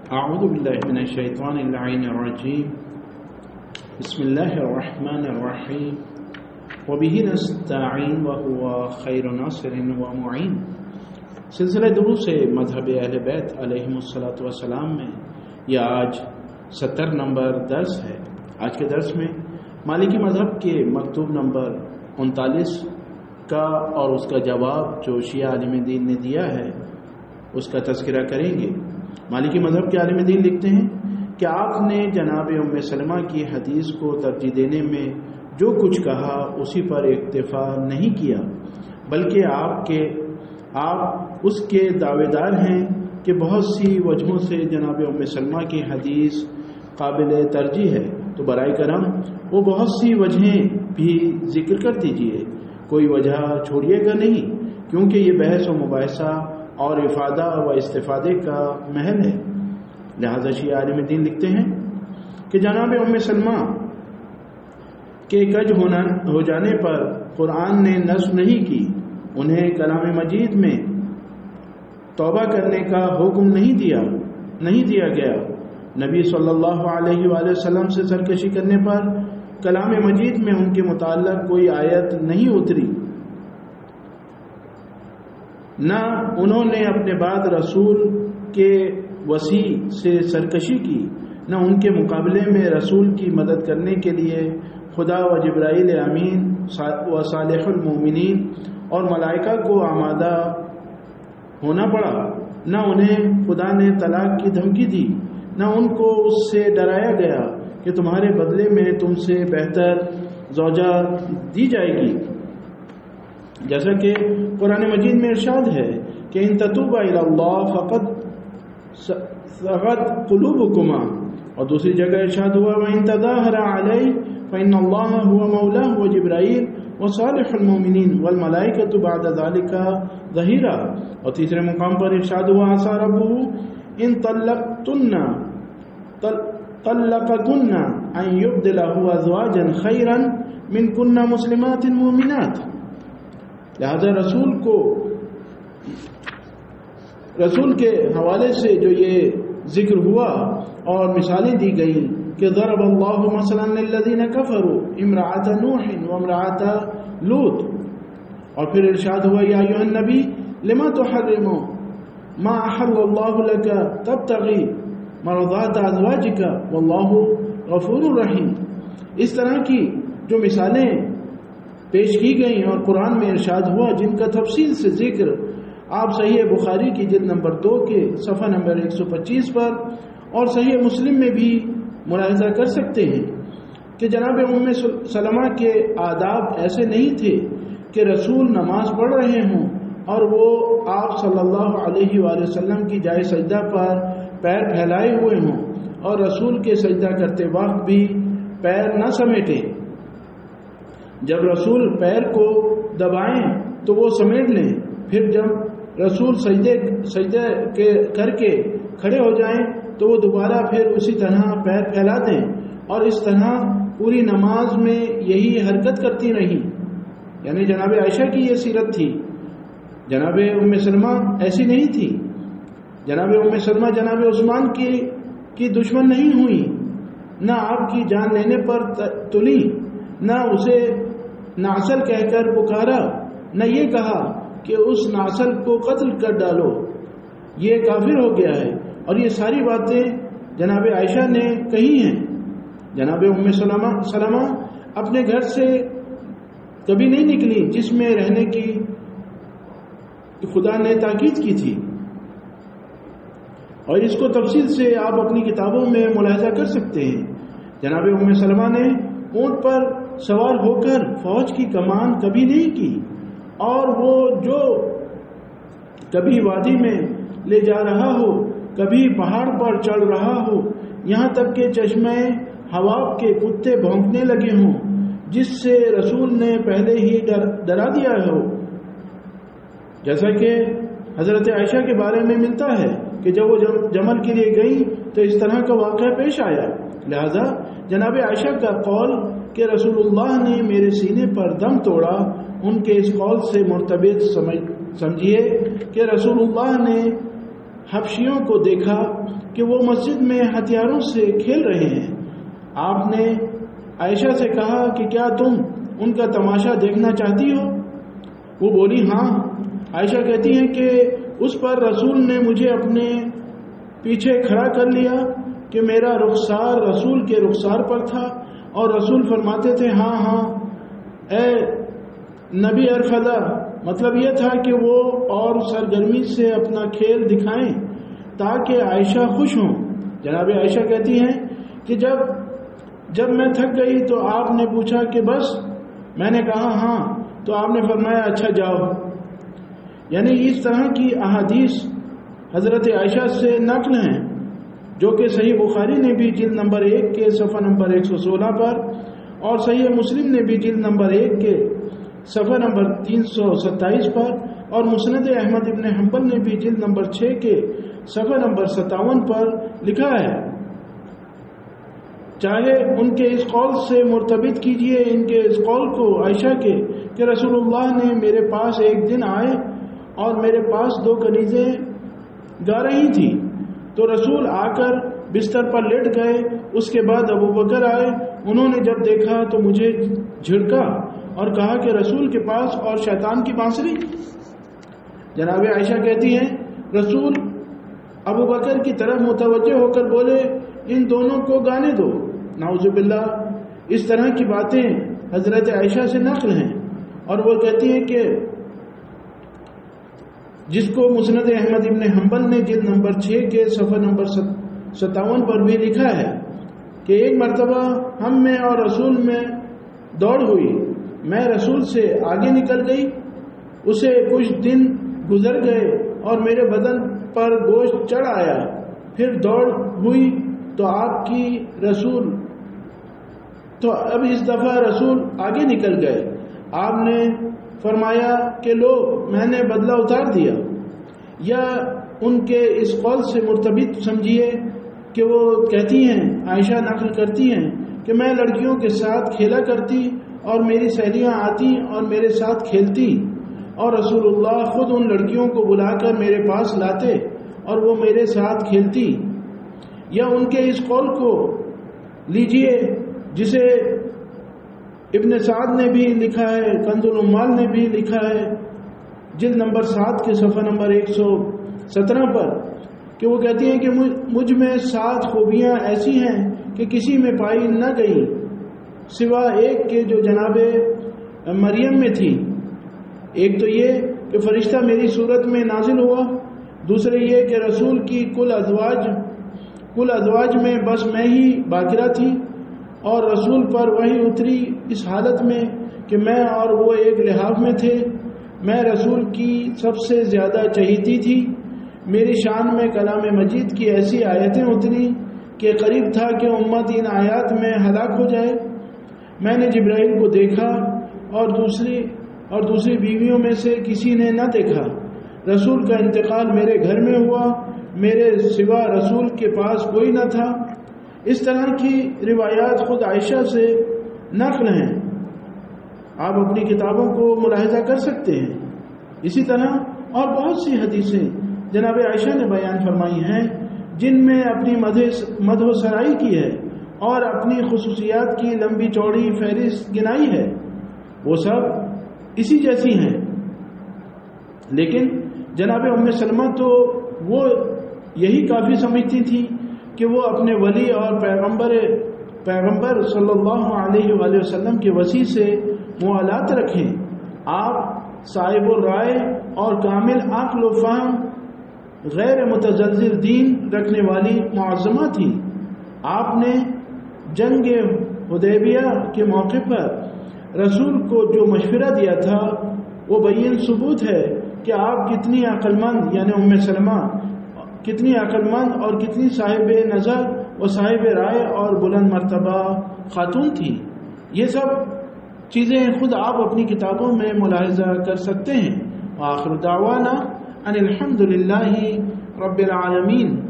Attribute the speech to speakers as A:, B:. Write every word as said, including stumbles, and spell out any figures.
A: اعوذ باللہ من الشیطان اللعین الرجیم بسم اللہ الرحمن الرحیم وبہ نستعین وہو خیر ناصر ومعین. سلسلہ دروس مذہب اہل بیت علیہم الصلاۃ والسلام میں یہ آج ستر نمبر درس ہے. آج کے درس میں مالکی مذہب کے مکتوب نمبر انتالیس کا اور اس کا جواب جو شیعہ عالم دین نے دیا ہے اس کا تذکرہ کریں گے. مالکی مذہب کے عالم دین لکھتے ہیں کہ آپ نے جناب ام سلمہ کی حدیث کو ترجیح دینے میں جو کچھ کہا اسی پر اکتفا نہیں کیا، بلکہ آپ کے آپ اس کے دعوے دار ہیں کہ بہت سی وجہوں سے جناب ام سلمہ کی حدیث قابل ترجیح ہے. تو برائے کرم وہ بہت سی وجہیں بھی ذکر کر دیجئے، کوئی وجہ چھوڑیے گا نہیں، کیونکہ یہ بحث و مباحثہ اور افادہ و استفادے کا محل ہے. لہذا شیعہ عالم دین لکھتے ہیں کہ جناب ام سلمہ کے کج ہونا ہو جانے پر قرآن نے نصب نہیں کی، انہیں کلام مجید میں توبہ کرنے کا حکم نہیں دیا نہیں دیا گیا. نبی صلی اللہ علیہ وآلہ وسلم سے سرکشی کرنے پر کلام مجید میں ان کے متعلق کوئی آیت نہیں اتری، نہ انہوں نے اپنے بعد رسول کے وسیع سے سرکشی کی، نہ ان کے مقابلے میں رسول کی مدد کرنے کے لیے خدا و جبرائیل امین و صالح المومنین اور ملائکہ کو آمادہ ہونا پڑا، نہ انہیں خدا نے طلاق کی دھمکی دی، نہ ان کو اس سے ڈرایا گیا کہ تمہارے بدلے میں تم سے بہتر زوجہ دی جائے گی. جیسا کہ قرآن مجید میں ارشاد ہے کہ ان تتوبا الی اللہ فقد صغت قلوبکما، اور دوسری جگہ ارشاد ہوا وان تظاہر علیہ فإن اللہ هو مولاه وجبرائیل وصالح المؤمنین والملائکۃ بعد ذلک ظہیرا. اور تیسرے مقام پر ارشاد ہوا عسى ربه ان طلقتن طلقتن ان يبدله ازواجا خیرا منکن مسلمات مؤمنات. لہذا رسول کو رسول کے حوالے سے جو یہ ذکر ہوا اور مثالیں دی گئیں کہ ضرب اللہ مثلا للذین کفروا امرأۃ نوح وامرأۃ لوط، اور پھر ارشاد ہوا یا ایھا النبی لما تحرم ما احل اللہ لک تبتغی مرضات ازواجک واللہ غفور رحیم. اس طرح کی جو مثالیں پیش کی گئیں اور قرآن میں ارشاد ہوا جن کا تفصیل سے ذکر آپ صحیح بخاری کی جلد نمبر دو کے صفحہ نمبر ایک سو پچیس پر اور صحیح مسلم میں بھی ملاحظہ کر سکتے ہیں کہ جناب ام سلمہ کے آداب ایسے نہیں تھے کہ رسول نماز پڑھ رہے ہوں اور وہ آپ صلی اللہ علیہ وآلہ وسلم کی جائے سجدہ پر پیر پھیلائے ہوئے ہوں اور رسول کے سجدہ کرتے وقت بھی پیر نہ سمیٹیں. جب رسول پیر کو دبائیں تو وہ سمیٹ لیں، پھر جب رسول سجدے سجدے کے کر کے کھڑے ہو جائیں تو وہ دوبارہ پھر اسی طرح پیر پھیلا دیں، اور اس طرح پوری نماز میں یہی حرکت کرتی رہیں. یعنی جناب عائشہ کی یہ سیرت تھی. جناب ام سلمہ ایسی نہیں تھی. جناب ام سلمہ جناب عثمان کی کی دشمن نہیں ہوئی، نہ آپ کی جان لینے پر تلی، نہ اسے ناصل کہہ کر پکارا، نہ یہ کہا کہ اس ناصل کو قتل کر ڈالو، یہ کافر ہو گیا ہے. اور یہ ساری باتیں جناب عائشہ نے کہی ہیں. جناب ام سلمہ سلمہ اپنے گھر سے کبھی نہیں نکلی جس میں رہنے کی خدا نے تاکید کی تھی، اور اس کو تفصیل سے آپ اپنی کتابوں میں ملاحظہ کر سکتے ہیں. جناب ام سلمہ نے اونٹ پر سوار ہو کر فوج کی کمان کبھی نہیں کی، اور وہ جو کبھی وادی میں لے جا رہا ہو، کبھی پہاڑ پر چڑھ رہا ہو، یہاں تک کہ چشمے حواب کے کتے بھونکنے لگے ہوں جس سے رسول نے پہلے ہی ڈر ڈرا دیا ہو. جیسا کہ حضرت عائشہ کے بارے میں ملتا ہے کہ جب وہ جمل کے لیے گئی تو اس طرح کا واقعہ پیش آیا. لہذا جناب عائشہ کا قول کہ رسول اللہ نے میرے سینے پر دم توڑا، ان کے اس قول سے مرتبط سمجھیے کہ رسول اللہ نے حبشیوں کو دیکھا کہ وہ مسجد میں ہتھیاروں سے کھیل رہے ہیں۔ آپ نے عائشہ سے کہا کہ کیا تم ان کا تماشا دیکھنا چاہتی ہو؟ وہ بولی ہاں۔ عائشہ کہتی ہیں کہ اس پر رسول نے مجھے اپنے پیچھے کھڑا کر لیا کہ میرا رخسار رسول کے رخسار پر تھا، اور رسول فرماتے تھے ہاں ہاں اے نبی ارفدہ، مطلب یہ تھا کہ وہ اور سرگرمی سے اپنا کھیل دکھائیں تاکہ عائشہ خوش ہوں۔ جناب عائشہ کہتی ہیں کہ جب جب میں تھک گئی تو آپ نے پوچھا کہ بس؟ میں نے کہا ہاں، تو آپ نے فرمایا اچھا جاؤ۔ یعنی اس طرح کی احادیث حضرت عائشہ سے نقل ہیں جو کہ صحیح بخاری نے بھی جلد نمبر ایک کے صفحہ نمبر ایک سو سولہ پر، اور صحیح مسلم نے بھی جلد نمبر ایک کے صفحہ نمبر تین سو ستائیس پر، اور مسند احمد ابن حنبل نے بھی جلد نمبر چھ کے صفحہ نمبر ستاون پر لکھا ہے۔ چاہے ان کے اس قول سے مرتبط کیجئے ان کے اس قول کو عائشہ کے کہ رسول اللہ نے میرے پاس ایک دن آئے اور میرے پاس دو کنیزیں گا رہی تھی، تو رسول آ کر بستر پر لیٹ گئے۔ اس کے بعد ابو بکر آئے، انہوں نے جب دیکھا تو مجھے جھڑکا اور کہا کہ رسول کے پاس اور شیطان کی بانسری۔ جناب عائشہ کہتی ہیں رسول ابو بکر کی طرف متوجہ ہو کر بولے ان دونوں کو گانے دو۔ نعوذ باللہ، اس طرح کی باتیں حضرت عائشہ سے نقل ہیں، اور وہ کہتی ہیں کہ جس کو مسند احمد ابن حنبل نے جلد نمبر چھ کے صفحہ نمبر ستاون پر بھی لکھا ہے کہ ایک مرتبہ ہم میں اور رسول میں دوڑ ہوئی، میں رسول سے آگے نکل گئی، اسے کچھ دن گزر گئے اور میرے بدن پر گوشت چڑھ آیا، پھر دوڑ ہوئی تو آپ کی رسول تو اب اس دفعہ رسول آگے نکل گئے۔ آپ نے فرمایا کہ لو میں نے بدلہ اتار دیا، یا ان کے اس قول سے مرتبط سمجھیے کہ وہ کہتی ہیں، عائشہ نقل کرتی ہیں کہ میں لڑکیوں کے ساتھ کھیلا کرتی اور میری سہیلیاں آتی اور میرے ساتھ کھیلتی، اور رسول اللہ خود ان لڑکیوں کو بلا کر میرے پاس لاتے اور وہ میرے ساتھ کھیلتی۔ یا ان کے اس قول کو لیجئے جسے ابن سعد نے بھی لکھا ہے، کنز العمال نے بھی لکھا ہے جلد نمبر سات کے صفحہ نمبر ایک سو سترہ پر، کہ وہ کہتی ہیں کہ مجھ میں سات خوبیاں ایسی ہیں کہ کسی میں پائی نہ گئی سوا ایک کے جو جناب مریم میں تھی۔ ایک تو یہ کہ فرشتہ میری صورت میں نازل ہوا، دوسرے یہ کہ رسول کی کل ازواج کل ازواج میں بس میں ہی باقرہ تھی، اور رسول پر وحی اتری اس حالت میں کہ میں اور وہ ایک لحاف میں تھے۔ میں رسول کی سب سے زیادہ چہیتی تھی۔ میری شان میں کلام مجید کی ایسی آیتیں اتری کہ قریب تھا کہ امت ان آیات میں ہلاک ہو جائے۔ میں نے جبرائیل کو دیکھا اور دوسری اور دوسری بیویوں میں سے کسی نے نہ دیکھا۔ رسول کا انتقال میرے گھر میں ہوا، میرے سوا رسول کے پاس کوئی نہ تھا۔ اس طرح کی روایات خود عائشہ سے نقل ہیں، آپ اپنی کتابوں کو ملاحظہ کر سکتے ہیں۔ اسی طرح اور بہت سی حدیثیں جناب عائشہ نے بیان فرمائی ہیں جن میں اپنی مدح و سرائی کی ہے اور اپنی خصوصیات کی لمبی چوڑی فہرست گنائی ہے، وہ سب اسی جیسی ہیں۔ لیکن جناب ام سلمہ تو وہ یہی کافی سمجھتی تھی کہ وہ اپنے ولی اور پیغمبر پیغمبر صلی اللہ علیہ وآلہ وسلم کے وصی سے موالات رکھیں۔ آپ صاحب الرائے اور کامل عقل و فہم، غیر متزلزل دین رکھنے والی معظمہ تھی۔ آپ نے جنگ حدیبیہ کے موقع پر رسول کو جو مشورہ دیا تھا وہ بین ثبوت ہے کہ آپ کتنی عقل مند، یعنی ام سلمہ کتنی عقل مند اور کتنی صاحب نظر و صاحب رائے اور بلند مرتبہ خاتون تھی۔ یہ سب چیزیں خود آپ اپنی کتابوں میں ملاحظہ کر سکتے ہیں۔ وآخر دعوانا ان الحمد للہ رب العالمین۔